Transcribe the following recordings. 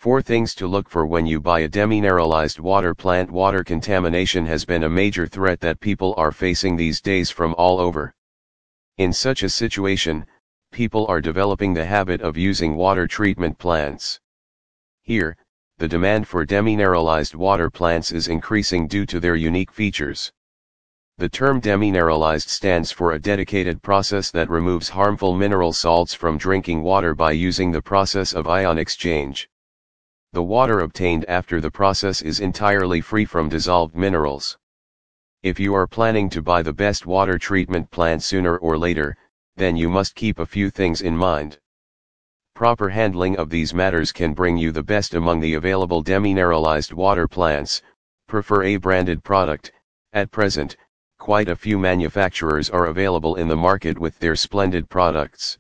4 things to look for when you buy a demineralized water plant. Water contamination has been a major threat that people are facing these days from all over. In such a situation, people are developing the habit of using water treatment plants. Here, the demand for demineralized water plants is increasing due to their unique features. The term demineralized stands for a dedicated process that removes harmful mineral salts from drinking water by using the process of ion exchange. The water obtained after the process is entirely free from dissolved minerals. If you are planning to buy the best water treatment plant sooner or later, then you must keep a few things in mind. Proper handling of these matters can bring you the best among the available demineralized water plants. Prefer a branded product. At present, quite a few manufacturers are available in the market with their splendid products.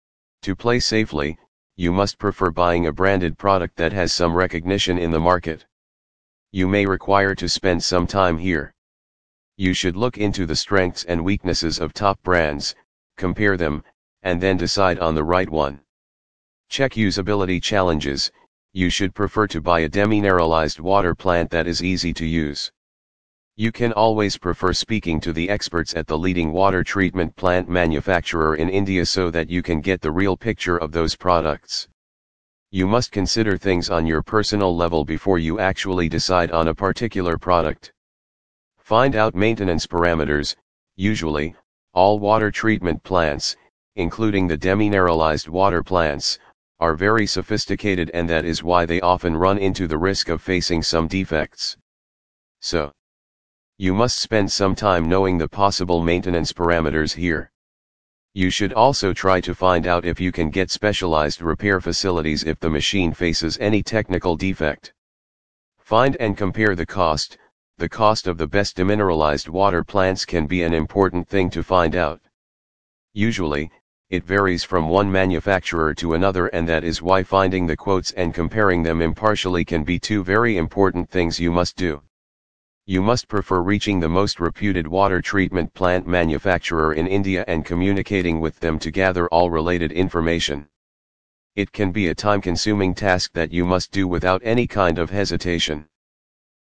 To play safely, you must prefer buying a branded product that has some recognition in the market. You may require to spend some time here. You should look into the strengths and weaknesses of top brands, compare them, and then decide on the right one. Check usability challenges. You should prefer to buy a demineralized water plant that is easy to use. You can always prefer speaking to the experts at the leading water treatment plant manufacturer in India so that you can get the real picture of those products. You must consider things on your personal level before you actually decide on a particular product. Find out maintenance parameters. Usually, all water treatment plants, including the demineralized water plants, are very sophisticated, and that is why they often run into the risk of facing some defects. So, you must spend some time knowing the possible maintenance parameters here. You should also try to find out if you can get specialized repair facilities if the machine faces any technical defect. Find and compare the cost. The cost of the best demineralized water plants can be an important thing to find out. Usually, it varies from one manufacturer to another, and that is why finding the quotes and comparing them impartially can be 2 very important things you must do. You must prefer reaching the most reputed water treatment plant manufacturer in India and communicating with them to gather all related information. It can be a time-consuming task that you must do without any kind of hesitation.